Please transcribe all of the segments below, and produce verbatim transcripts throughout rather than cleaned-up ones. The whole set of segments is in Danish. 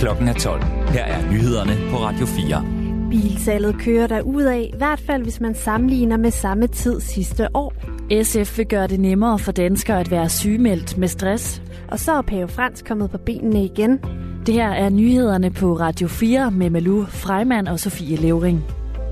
Klokken er tolv. Her er nyhederne på Radio fire. Bilsalget kører derudad, i hvert fald hvis man sammenligner med samme tid sidste år. S F vil gøre det nemmere for danskere at være sygemeldt med stress. Og så er Pave Frans kommet på benene igen. Det her er nyhederne på Radio fire med Malou Freimann og Sofie Levering.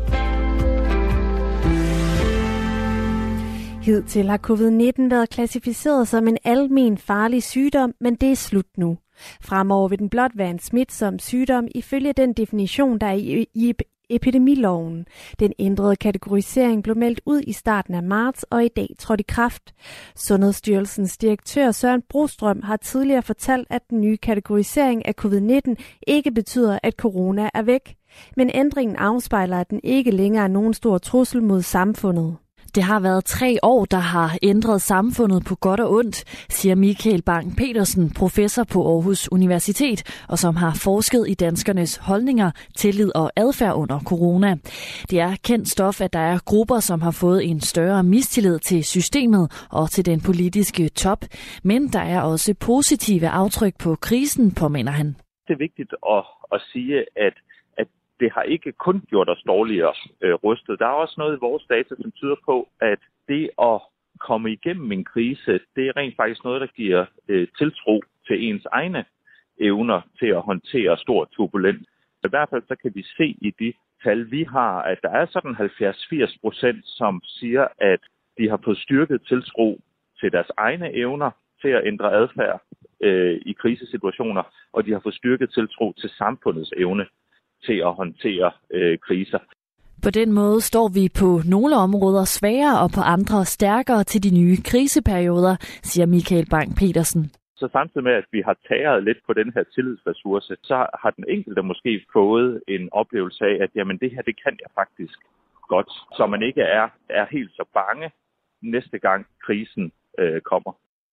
Hidtil har covid nitten været klassificeret som en almen farlig sygdom, men det er slut nu. Fremover vil den blot være en smitsom sygdom ifølge den definition, der er i, i epidemiloven. Den ændrede kategorisering blev meldt ud i starten af marts og i dag trådte i kraft. Sundhedsstyrelsens direktør Søren Brostrøm har tidligere fortalt, at den nye kategorisering af covid nitten ikke betyder, at corona er væk. Men ændringen afspejler, at den ikke længere er nogen stor trussel mod samfundet. Det har været tre år, der har ændret samfundet på godt og ondt, siger Michael Bang-Petersen, professor på Aarhus Universitet, og som har forsket i danskernes holdninger, tillid og adfærd under corona. Det er kendt stof, at der er grupper, som har fået en større mistillid til systemet og til den politiske top, men der er også positive aftryk på krisen, påminder han. Det er vigtigt at, at sige, at det har ikke kun gjort os dårligere øh, rustet. Der er også noget i vores data, som tyder på, at det at komme igennem en krise, det er rent faktisk noget, der giver øh, tiltro til ens egne evner til at håndtere stor turbulens. I hvert fald så kan vi se i de tal, vi har, at der er sådan halvfjerds til firs procent, som siger, at de har fået styrket tiltro til deres egne evner til at ændre adfærd øh, i krisesituationer, og de har fået styrket tiltro til samfundets evne til at håndtere øh, kriser. På den måde står vi på nogle områder svagere og på andre stærkere til de nye kriseperioder, siger Michael Bang-Petersen. Så samtidig med, at vi har tæret lidt på den her tillidsressource, så har den enkelte måske fået en oplevelse af, at jamen, det her, det kan jeg faktisk godt, så man ikke er, er helt så bange næste gang krisen øh, kommer.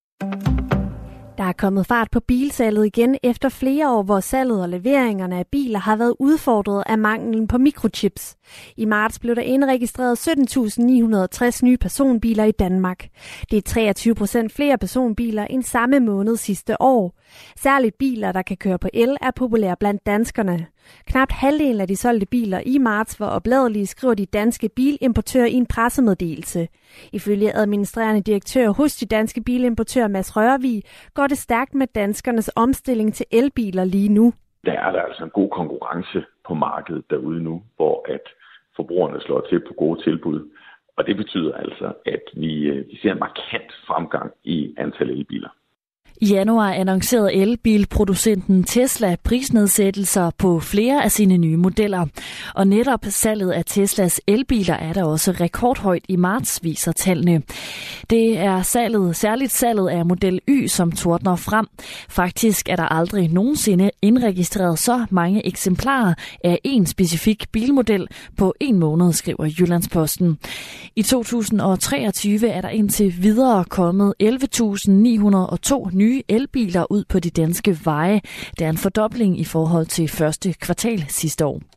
Der er kommet fart på bilsalget igen efter flere år, hvor salget og leveringerne af biler har været udfordret af manglen på mikrochips. I marts blev der indregistreret sytten tusind ni hundrede og tres nye personbiler i Danmark. Det er treogtyve procent flere personbiler end samme måned sidste år. Særligt biler, der kan køre på el, er populære blandt danskerne. Knap halvdelen af de solgte biler i marts var opladelige, skriver de danske bilimportører i en pressemeddelelse. Ifølge administrerende direktør hos de danske bilimportører Mads Rørvig går det stærkt med danskernes omstilling til elbiler lige nu. Der er der altså en god konkurrence på markedet derude nu, hvor at forbrugerne slår til på gode tilbud. Og det betyder altså, at vi, vi ser en markant fremgang i antal elbiler. I januar annoncerede elbilproducenten Tesla prisnedsættelser på flere af sine nye modeller. Og netop salget af Teslas elbiler er der også rekordhøjt i marts, viser tallene. Det er salget, særligt salget af Model Y, som tordner frem. Faktisk er der aldrig nogensinde indregistreret så mange eksemplarer af en specifik bilmodel på en måned, skriver Jyllandsposten. I to tusind og treogtyve er der indtil videre kommet elleve tusind ni hundrede og to nye nye elbiler ud på de danske veje. Det er en fordobling i forhold til første kvartal sidste år.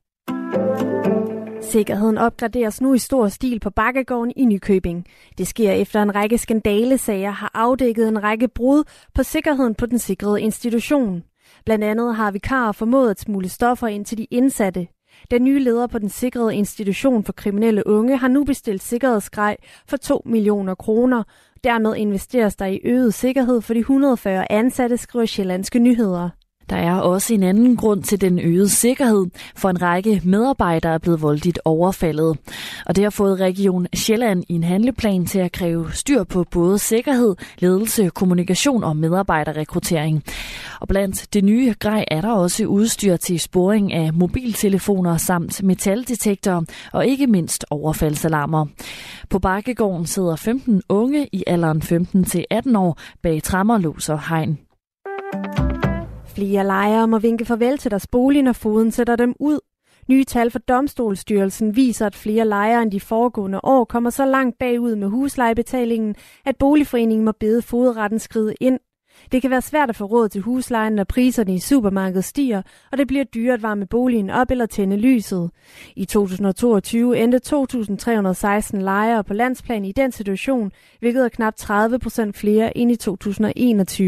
Sikkerheden opgraderes nu i stor stil på Bakkegården i Nykøbing. Det sker efter en række skandalesager har afdækket en række brud på sikkerheden på den sikrede institution. Blandt andet har vikarer formået at smule stoffer ind til de indsatte. Den nye leder på den sikrede institution for kriminelle unge har nu bestilt sikkerhedsgrej for to millioner kroner. Dermed investeres der i øget sikkerhed for de et hundrede og fyrre ansatte, skriver Sjællandske Nyheder. Der er også en anden grund til den øgede sikkerhed, for en række medarbejdere er blevet voldeligt overfaldet. Og det har fået Region Sjælland i en handleplan til at kræve styr på både sikkerhed, ledelse, kommunikation og medarbejderrekruttering. Og blandt det nye grej er der også udstyr til sporing af mobiltelefoner samt metaldetektorer og ikke mindst overfaldsalarmer. På Bakkegården sidder femten unge i alderen femten til atten år bag tremmer, lås og hegn. Flere lejere må vinke farvel til deres bolig, når fogeden sætter dem ud. Nye tal fra Domstolsstyrelsen viser, at flere lejere end de foregående år kommer så langt bagud med huslejebetalingen, at boligforeningen må bede fogedretten skride ind. Det kan være svært at få råd til huslejen, når priserne i supermarkedet stiger, og det bliver dyrt at varme boligen op eller tænde lyset. I to tusind og toogtyve endte to tusind tre hundrede og seksten lejere på landsplan i den situation, hvilket er knap tredive procent flere end i to tusind og enogtyve.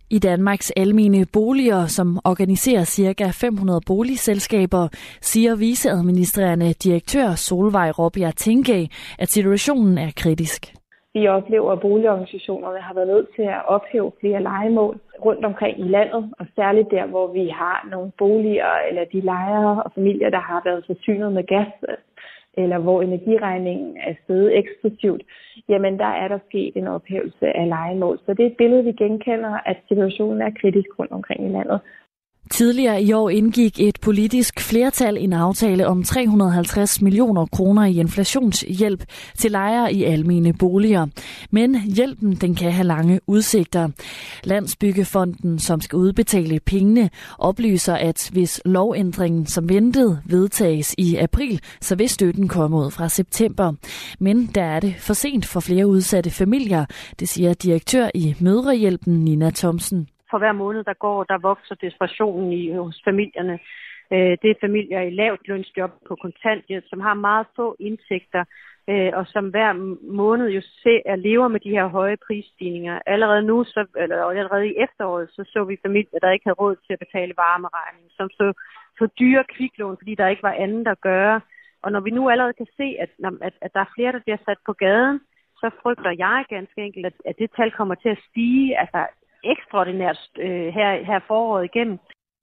I Danmarks almene boliger, som organiserer ca. fem hundrede boligselskaber, siger viceadministrerende direktør Solveig Robbjerg Tingay, at situationen er kritisk. Vi oplever, at boligorganisationerne har været nødt til at ophæve flere lejemål rundt omkring i landet, og særligt der, hvor vi har nogle boliger eller de lejere og familier, der har været forsynet med gas, eller hvor energiregningen er steget eksplosivt, jamen der er der sket en ophævelse af lejemål. Så det er et billede, vi genkender, at situationen er kritisk rundt omkring i landet. Tidligere i år indgik et politisk flertal en aftale om tre hundrede og halvtreds millioner kroner i inflationshjælp til lejere i almene boliger. Men hjælpen den kan have lange udsigter. Landsbyggefonden, som skal udbetale pengene, oplyser, at hvis lovændringen som ventet vedtages i april, så vil støtten komme ud fra september. Men der er det for sent for flere udsatte familier, det siger direktør i Mødrehjælpen Nina Thomsen. For hver måned, der går, der vokser desperationen i, hos familierne. Det er familier i lavt lønsjob på kontanthjælp, som har meget få indtægter, og som hver måned jo ser, lever med de her høje prisstigninger. Allerede nu, så, eller allerede i efteråret, så så vi familier, der ikke havde råd til at betale varmeregning, som så, så dyre kviklån, fordi der ikke var andet at gøre. Og når vi nu allerede kan se, at, at, at der er flere, der bliver sat på gaden, så frygter jeg ganske enkelt, at, at det tal kommer til at stige, altså ekstraordinært øh, her, her foråret igennem.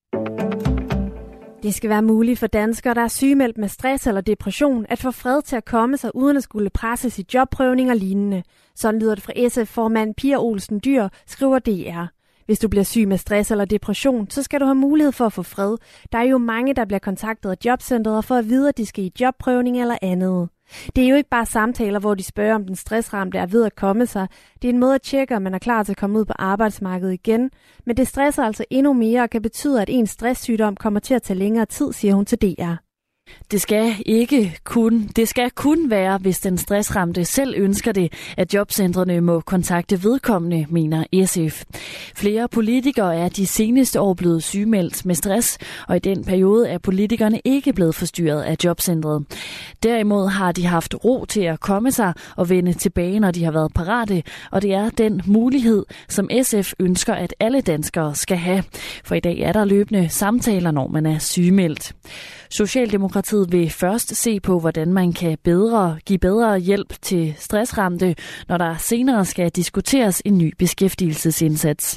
Det skal være muligt for danskere, der er sygemeldt med stress eller depression, at få fred til at komme sig uden at skulle presses i jobprøvning og lignende. Sådan lyder det fra S F-formand Pia Olsen Dyhr, skriver D R. Hvis du bliver syg med stress eller depression, så skal du have mulighed for at få fred. Der er jo mange, der bliver kontaktet af jobcentret for at vide, at de skal i jobprøvning eller andet. Det er jo ikke bare samtaler, hvor de spørger, om den stressramte er ved at komme sig. Det er en måde at tjekke, om man er klar til at komme ud på arbejdsmarkedet igen. Men det stresser altså endnu mere og kan betyde, at ens stresssygdom kommer til at tage længere tid, siger hun til D R. Det skal ikke kun, det skal kun være, hvis den stressramte selv ønsker det, at jobcentrene må kontakte vedkommende, mener S F. Flere politikere er de seneste år blevet sygemeldt med stress, og i den periode er politikerne ikke blevet forstyrret af jobcentret. Derimod har de haft ro til at komme sig og vende tilbage, når de har været parate, og det er den mulighed, som S F ønsker, at alle danskere skal have. For i dag er der løbende samtaler, når man er sygemeldt. Socialdemokratiet vil først se på, hvordan man kan bedre, give bedre hjælp til stressramte, når der senere skal diskuteres en ny beskæftigelsesindsats.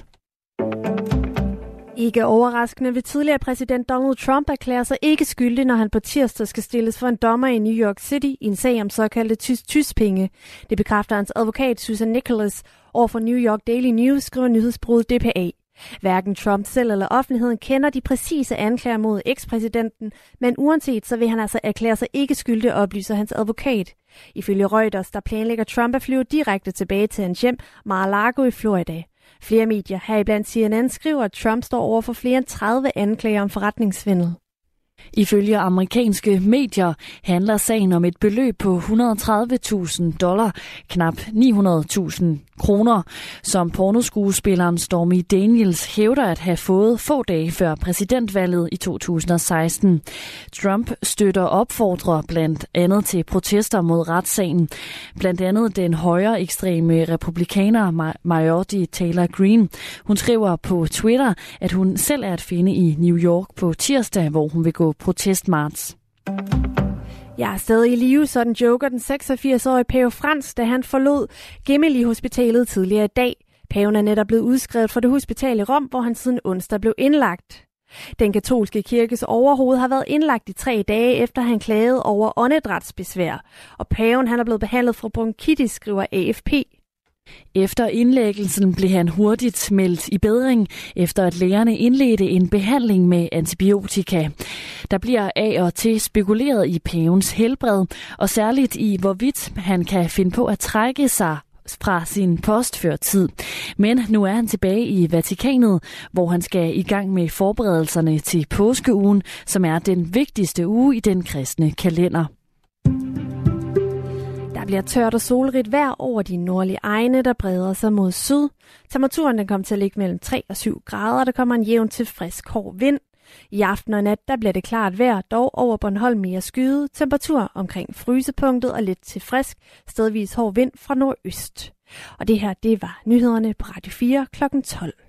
Ikke overraskende vil tidligere præsident Donald Trump erklære sig ikke skyldig, når han på tirsdag skal stilles for en dommer i New York City i en sag om såkaldte tysk-tysk-penge. Det bekræfter hans advokat Susan Nicholas over for New York Daily News, skriver nyhedsbureauet D P A. Hverken Trump selv eller offentligheden kender de præcise anklager mod ekspræsidenten, men uanset så vil han altså erklære sig ikke skyldig, oplyser hans advokat. Ifølge Reuters, der planlægger Trump at flyve direkte tilbage til hans hjem Mar-a-Lago i Florida. Flere medier, heriblandt C N N, skriver, at Trump står over for flere end tredive anklager om forretningssvindel. Ifølge amerikanske medier handler sagen om et beløb på et hundrede og tredive tusind dollar, knap ni hundrede tusind kroner, som pornoskuespilleren Stormy Daniels hævder at have fået få dage før præsidentvalget i to tusind og seksten. Trump støtter opfordrer blandt andet til protester mod retssagen. Blandt andet den højre ekstreme republikaner Marjorie Taylor Greene. Hun skriver på Twitter, at hun selv er at finde i New York på tirsdag, hvor hun vil gå protestmarch. Jeg er stadig i live, sådan joker den seksogfirs-årige pave Frans, da han forlod Gemelli-hospitalet tidligere i dag. Paven er netop blevet udskrevet fra det hospital i Rom, hvor han siden onsdag blev indlagt. Den katolske kirkes overhoved har været indlagt i tre dage, efter han klagede over åndedrætsbesvær. Og paven han er blevet behandlet for bronkitis, skriver A F P. Efter indlæggelsen blev han hurtigt meldt i bedring, efter at lægerne indledte en behandling med antibiotika. Der bliver af og til spekuleret i pavens helbred, og særligt i, hvorvidt han kan finde på at trække sig fra sin post før tid. Men nu er han tilbage i Vatikanet, hvor han skal i gang med forberedelserne til påskeugen, som er den vigtigste uge i den kristne kalender. Der bliver tørt og solrigt vejr over de nordlige egne, der breder sig mod syd. Temperaturen den kommer til at ligge mellem tre og syv grader, og der kommer en jævn til frisk hård vind. I aften og nat der bliver det klart vejr, dog over Bornholm mere skyet. Temperatur omkring frysepunktet og lidt til frisk, stedvis hård vind fra nordøst. Og det her, det var nyhederne på Radio fire klokken tolv.